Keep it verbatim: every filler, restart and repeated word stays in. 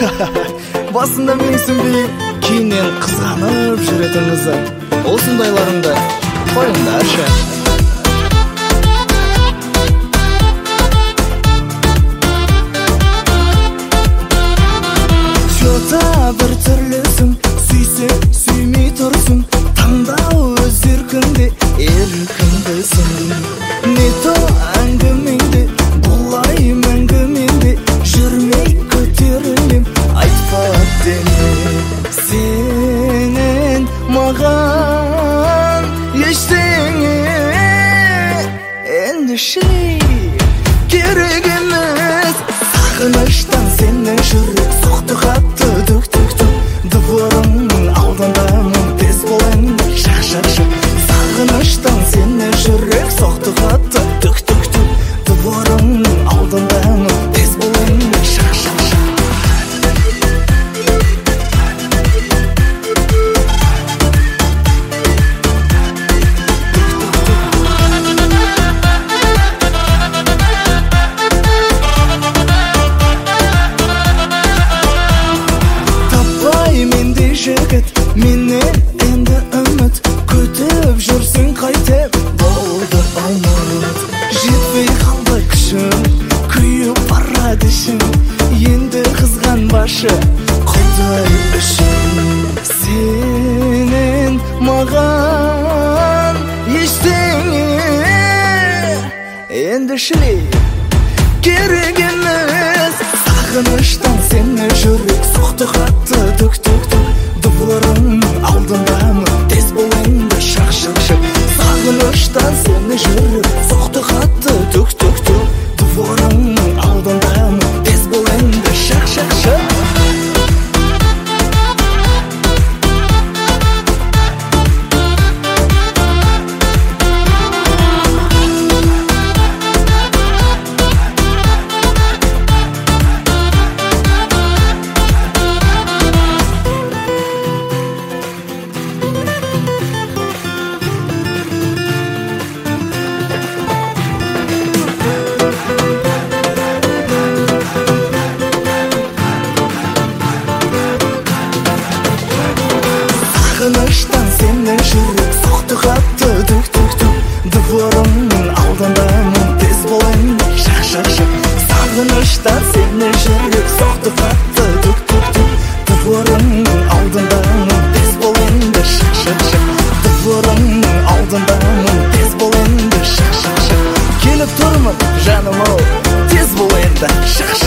Басында менсінбей, кейіннен қызғанып жүретініңізді. Осындайларыңды қойыңдаршы. Жота бір түрлісің, сүйсе сүймей тұрсың, таңдау өз еркіңде, еркіндісің. Не то әңгімеңде, бұлай мәңгіменде, жүрмей көтерілем, айтпа деме. Сенен маған ештеңе ендішілей керек емес. Сағыныштан сені жүрек соқты қатты, дүк-дүк-дүк. Дворыңның алдындамын, тез болайын, шақ-шақ-шақ. Сағыныштан сені жүрек соқты қатты, дүк-дүк-дүк. Дворыңның алдындамын, тез болайын, шақ-шақ-шақ. Жігіт, менен енді үміт, көтіп жүрсің қайтеп, болды ұмыт. Жетпей қалды күшім, күйіп барады ішім, енді қызғанбашы құдай үшін. Сенен маған ештеңе ендішілей керек емес. Сағыныштан сені жүрек соқты қатты, дүк-дүк-дүк. Дұлырыңның алдындамын, тез болайын, шақ-шақ-шақ. Сағыныштан сені жүрек соқты қатты, дүк-дүк-дүк. Дұлырыңның алдындамын, тез болайын, шақ-шақ-шақ. Сағыныштан сені жүрек соқты қатты, дүк-дүк-дүк. Дворыңның алдындамын, тез болайын, шақ-шақ-шақ. Сағыныштан сені жүрек соқты қатты, дүк-дүк-дүк. Дворыңның алдындамын, тез болайын, шақ-шақ-шақ. Дворыңның алдындамын, тез болайын, шақ-шақ-шақ. Келіп тұрмын жаным ау, тез болайын, шақ-шақ.